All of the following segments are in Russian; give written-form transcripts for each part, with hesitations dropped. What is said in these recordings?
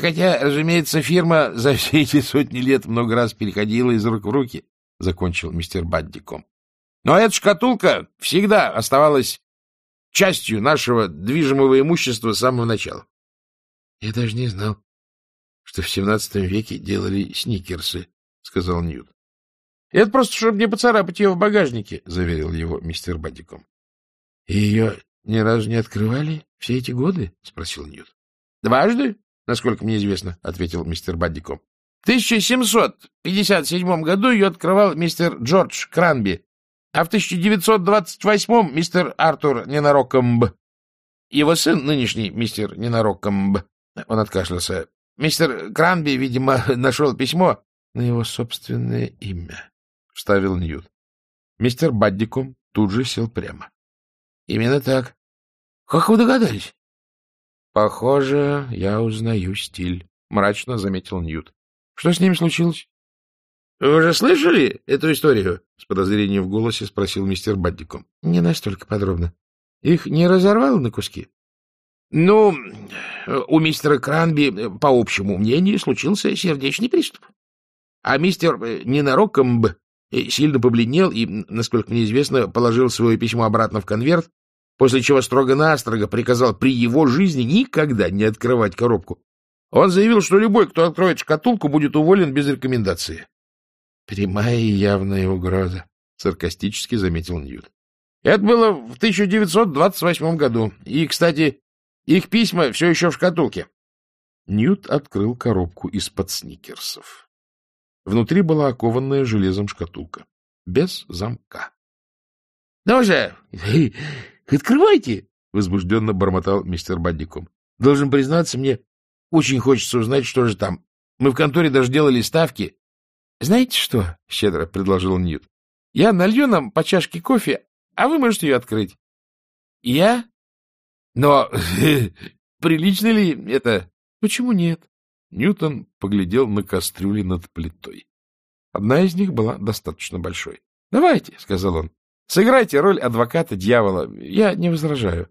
Хотя, разумеется, фирма за все эти сотни лет много раз переходила из рук в руки, — закончил мистер Баддиком. Но эта шкатулка всегда оставалась частью нашего движимого имущества с самого начала. — Я даже не знал, что в 17 веке делали сникерсы, — сказал Ньют. — Это просто, чтобы не поцарапать ее в багажнике, — заверил его мистер Баддиком. — И ее ни разу не открывали все эти годы? — спросил Ньют. — Дважды, насколько мне известно, — ответил мистер Баддиком. В 1757 году ее открывал мистер Джордж Кранби, а в 1928 мистер Артур Ненарокомб. Его сын, нынешний мистер Ненарокомб, он откашлялся. Мистер Кранби, видимо, нашел письмо на его собственное имя, — вставил Ньют. Мистер Баддиком тут же сел прямо. — Именно так. — Как вы догадались? — Похоже, я узнаю стиль, — мрачно заметил Ньют. — Что с ним случилось? — Вы уже слышали эту историю? — с подозрением в голосе спросил мистер Баддиком. — Не настолько подробно. Их не разорвало на куски? — Ну, у мистера Кранби, по общему мнению, случился сердечный приступ. А мистер Ненарокомб сильно побледнел и, насколько мне известно, положил свое письмо обратно в конверт, после чего строго-настрого приказал при его жизни никогда не открывать коробку. Он заявил, что любой, кто откроет шкатулку, будет уволен без рекомендации. — Прямая и явная угроза, — саркастически заметил Ньют. Это было в 1928 году. И, кстати, их письма все еще в шкатулке. Ньют открыл коробку из-под сникерсов. Внутри была окованная железом шкатулка, без замка. — Ну же, открывайте! — возбужденно бормотал мистер Баддиком. — Должен признаться, мне очень хочется узнать, что же там. Мы в конторе даже делали ставки. — Знаете что? — щедро предложил Ньют. — Я налью нам по чашке кофе, а вы можете ее открыть. — Я? Но прилично ли это? — Почему нет? Ньютон поглядел на кастрюли над плитой. Одна из них была достаточно большой. — Давайте, — сказал он, — сыграйте роль адвоката дьявола. Я не возражаю.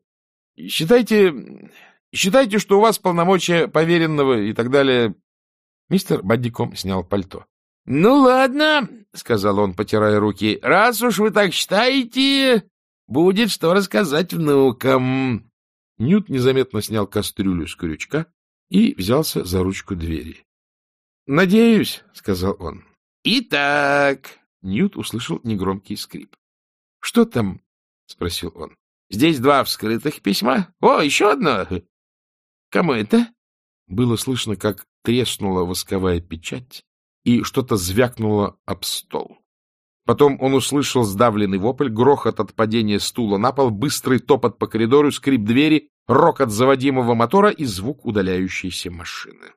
Считайте, что у вас полномочия поверенного и так далее. Мистер Баддиком снял пальто. — Ну, ладно, — сказал он, потирая руки, — раз уж вы так считаете, будет что рассказать внукам. Ньют незаметно снял кастрюлю с крючка и взялся за ручку двери. — Надеюсь, — сказал он. — Итак, Ньют услышал негромкий скрип. — Что там? — спросил он. — Здесь 2 вскрытых письма. О, еще одно. — Кому это? Было слышно, как треснула восковая печать, и что-то звякнуло об стол. Потом он услышал сдавленный вопль, грохот от падения стула на пол, быстрый топот по коридору, скрип двери, рокот заводимого мотора и звук удаляющейся машины.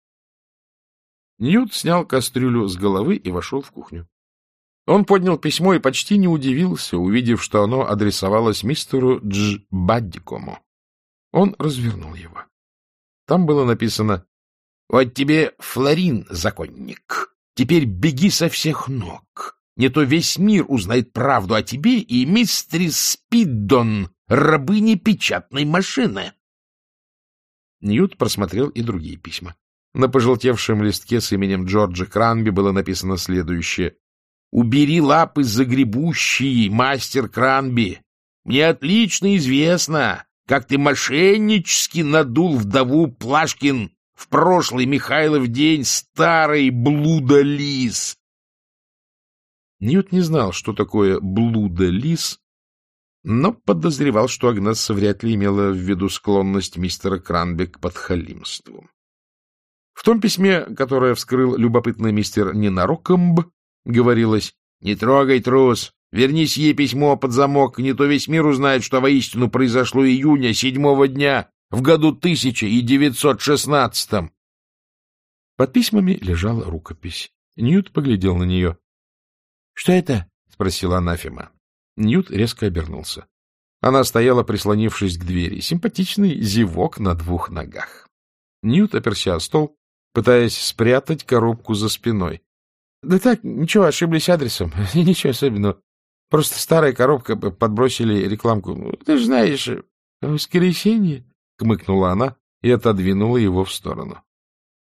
Ньют снял кастрюлю с головы и вошел в кухню. Он поднял письмо и почти не удивился, увидев, что оно адресовалось мистеру Баддикому. Он развернул его. Там было написано: «Вот тебе флорин, законник. Теперь беги со всех ног. Не то весь мир узнает правду о тебе и мистерис Спиддон, рабыне печатной машины». Ньют просмотрел и другие письма. На пожелтевшем листке с именем Джорджа Кранби было написано следующее: «Убери лапы загребущие, мастер Кранби. Мне отлично известно, как ты мошеннически надул вдову Плашкин в прошлый Михайлов день, старый блудолис». Ньют не знал, что такое блудолис, но подозревал, что Агнесса вряд ли имела в виду склонность мистера Кранби к подхалимству. В том письме, которое вскрыл любопытный мистер Ненарокомб, говорилось: «Не трогай, трус, вернись ей письмо под замок, не то весь мир узнает, что воистину произошло июня 7-го дня в году 1916». Под письмами лежала рукопись. Ньют поглядел на нее. — Что это? — спросила анафема. Ньют резко обернулся. Она стояла, прислонившись к двери. Симпатичный зевок на 2 ногах. Ньют оперся о стол, пытаясь спрятать коробку за спиной. — Да так, ничего, ошиблись адресом. Ничего особенного. Просто старая коробка, подбросили рекламку. Ты же знаешь, воскресенье, — кмыкнула она и отодвинула его в сторону.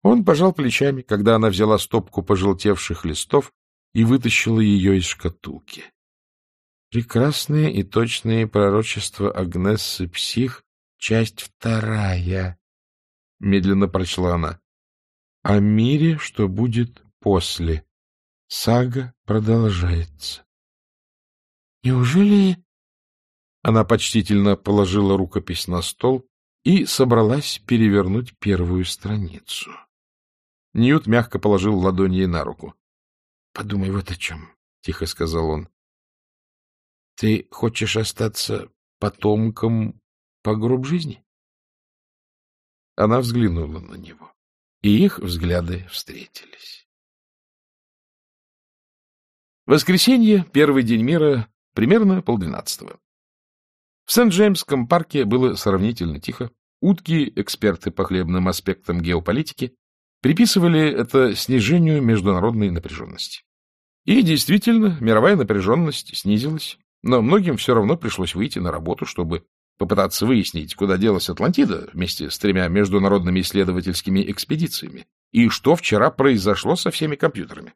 Он пожал плечами, когда она взяла стопку пожелтевших листов и вытащила ее из шкатулки. «Прекрасные и точные пророчества Агнессы Псих, часть 2», — медленно прочла она. «О мире, что будет после. Сага продолжается». «Неужели...» Она почтительно положила рукопись на стол и собралась перевернуть первую страницу. Ньют мягко положил ладонь ей на руку. — Подумай вот о чем, — тихо сказал он. — Ты хочешь остаться потомком по гроб жизни? Она взглянула на него, и их взгляды встретились. Воскресенье, первый день мира, примерно 11:30. В Сент-Джеймсском парке было сравнительно тихо. Утки, эксперты по хлебным аспектам геополитики, приписывали это снижению международной напряженности. И действительно, мировая напряженность снизилась, но многим все равно пришлось выйти на работу, чтобы попытаться выяснить, куда делась Атлантида вместе с 3 международными исследовательскими экспедициями, и что вчера произошло со всеми компьютерами.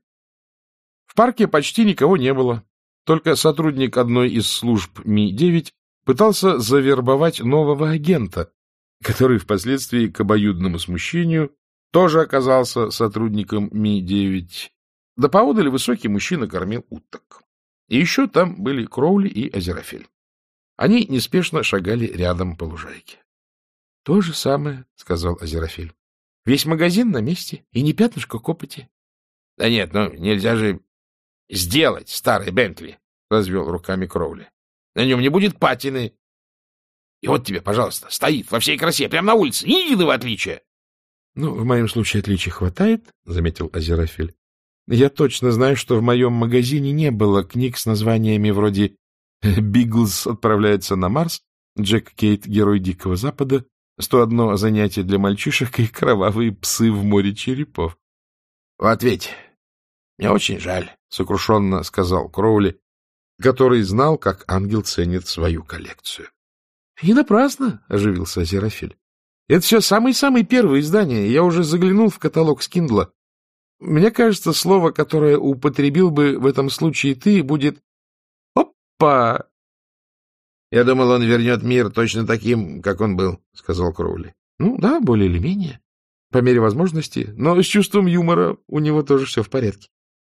В парке почти никого не было, только сотрудник одной из служб Ми-9 пытался завербовать нового агента, который впоследствии, к обоюдному смущению, тоже оказался сотрудником Ми-9. Да поодаль высокий мужчина кормил уток. И еще там были Кроули и Азерафель. Они неспешно шагали рядом по лужайке. — То же самое, — сказал Азерафель. — Весь магазин на месте, и не пятнышко копоти. — Да нет, ну нельзя же сделать старый Бентли, — развел руками Кроули. — На нем не будет патины. И вот тебе, пожалуйста, стоит во всей красе, прямо на улице, ни единого отличия. — Ну, в моем случае отличий хватает, — заметил Азерафель. — Я точно знаю, что в моем магазине не было книг с названиями вроде «Биглз отправляется на Марс», «Джек Кейт. Герой Дикого Запада», «101 занятие для мальчишек» и «Кровавые псы в море черепов». — Вот ведь, мне очень жаль, — сокрушенно сказал Кроули, который знал, как ангел ценит свою коллекцию. — И напрасно, — оживился Азерафель. — Это все самые-самые первые издания. Я уже заглянул в каталог Скиндла. Мне кажется, слово, которое употребил бы в этом случае ты, будет «Опа!» — Я думал, он вернет мир точно таким, как он был, — сказал Кроули. — Ну да, более или менее, по мере возможности, но с чувством юмора у него тоже все в порядке.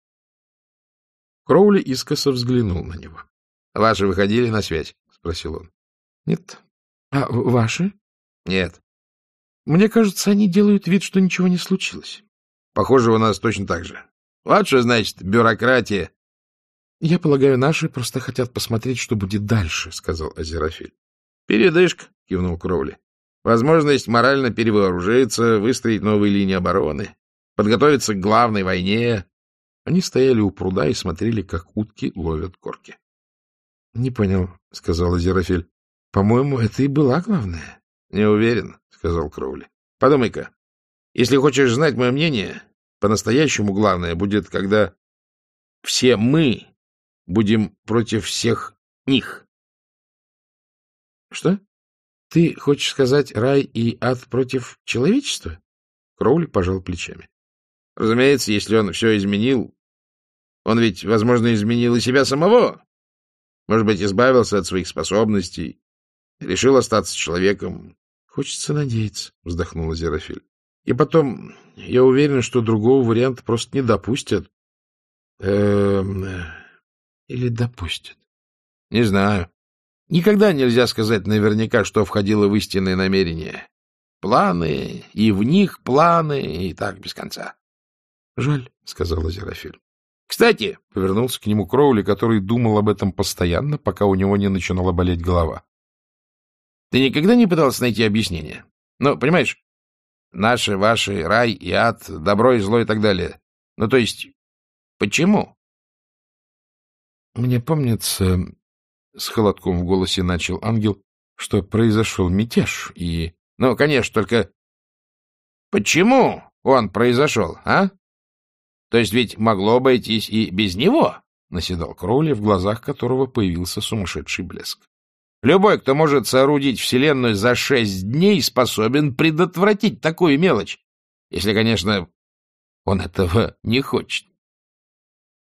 Кроули искоса взглянул на него. — Ваши выходили на связь? — спросил он. — Нет. — А ваши? — Нет. — Мне кажется, они делают вид, что ничего не случилось. — Похоже, у нас точно так же. Вот что значит бюрократия. — Я полагаю, наши просто хотят посмотреть, что будет дальше, — сказал Азерафель. — Передышка, — кивнул Кроули. — Возможность морально перевооружиться, выстроить новые линии обороны, подготовиться к главной войне. Они стояли у пруда и смотрели, как утки ловят корки. — Не понял, — сказал Азерафель. — По-моему, это и была главная. — Не уверен, — сказал Кроули. — Подумай-ка. Если хочешь знать мое мнение, по-настоящему главное будет, когда все мы будем против всех них. — Что? Ты хочешь сказать рай и ад против человечества? Кроули пожал плечами. — Разумеется, если он все изменил. Он ведь, возможно, изменил и себя самого. Может быть, избавился от своих способностей, решил остаться человеком. — Хочется надеяться, — вздохнул Азерафель. И потом, я уверен, что другого варианта просто не допустят. Или допустят. Не знаю. Никогда нельзя сказать наверняка, что входило в истинные намерения. Планы, и в них планы, и так без конца. — Жаль, — сказал Азерафель. — Кстати, — повернулся к нему Кроули, который думал об этом постоянно, пока у него не начинала болеть голова. — Ты никогда не пытался найти объяснение? Ну, понимаешь, наши, ваши, рай и ад, добро и зло и так далее. Ну, то есть, почему? — Мне помнится, — с холодком в голосе начал ангел, — что произошел мятеж, и... Ну, конечно, только... Почему он произошел, а? То есть ведь могло обойтись и без него, — наседал Кроули, в глазах которого появился сумасшедший блеск. Любой, кто может соорудить вселенную за 6 дней, способен предотвратить такую мелочь. Если, конечно, он этого не хочет.